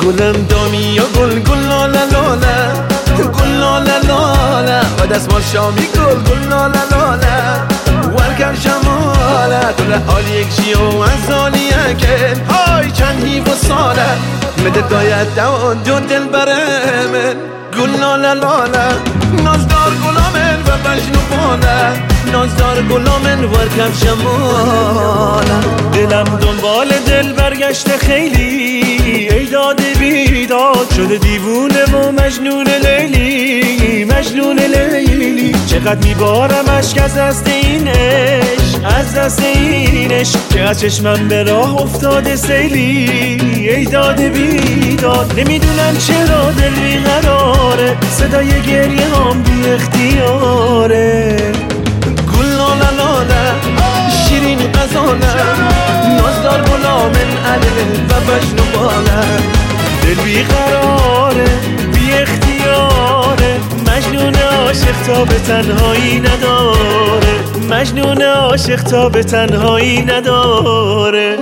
گلم دامی و گل لاله لاله، گل لاله لاله و دستمال شامی گل لاله لاله، ورکم شماله طول حال یک جیو از حالی اکل های چند هیو و ساله مده داید دوان دو دل بره من گل لاله لاله، نازدار گلامن و بجنو باله، نازدار گلامن ورکم شماله. دلم دنبال دل برگشته خیلی، ای داد بیداد شده دیوونه و مجنون لیلی، مجنون لیلی. چقدر میبارم اشک از دست اینش، از دست اینش که از چشمم به راه افتاده سیلی، ای داد بیداد. نمیدونم چرا دل بیقراره، صدای گریه هم بی اختیاره. گل لاله لاله شیرین غزاله، نازدار گلامن علیه و بجنو باله. دل بیقراره بی اختیاره، مجنون عاشق تا به تنهایی نداره، مجنون عاشق تا به تنهایی نداره.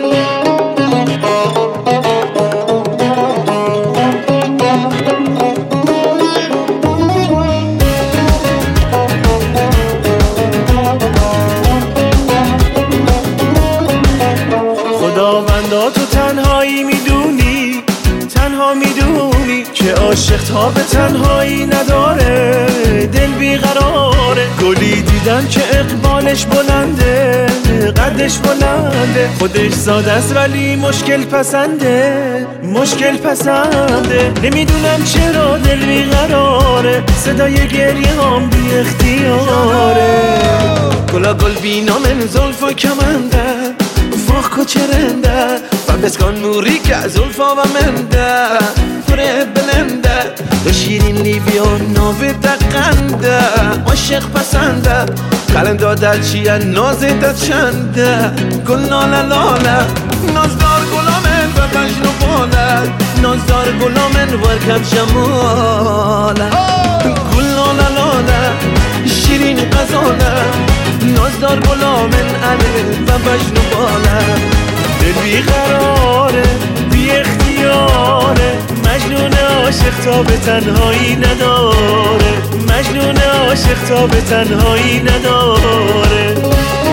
خداوندا تو تنهایی میدونی، تنها میدونی که عاشق تا به تنهایی نداره، دل بیقراره. گلی دیدم که اقبالش بلنده، قدش بلنده، خودش ساده است ولی مشکل پسنده، مشکل پسنده. نمیدونم چرا دل بیقراره، صدای گریه هم بی اختیاره. گلا گل بینا من زلف و کمنده، فاخ و چرنده و بسکان نوری که زلفا و منده، فره بلنده و شیرین لیوی و ناوی دقنده، عاشق پسنده قلم دادت چیه نازیدت چنده. گل لاله لاله نازدار گلامن و بجنو باله، نازدار گلامن ورکم شماله. گل لاله لاله شیرین غزاله، نازدار گلامن علیه و بجنو باله. دل بیقراره بی اختیاره، مجنون عاشق تا به تنهایی نداره، مجنون عاشق تا به تنهایی نداره.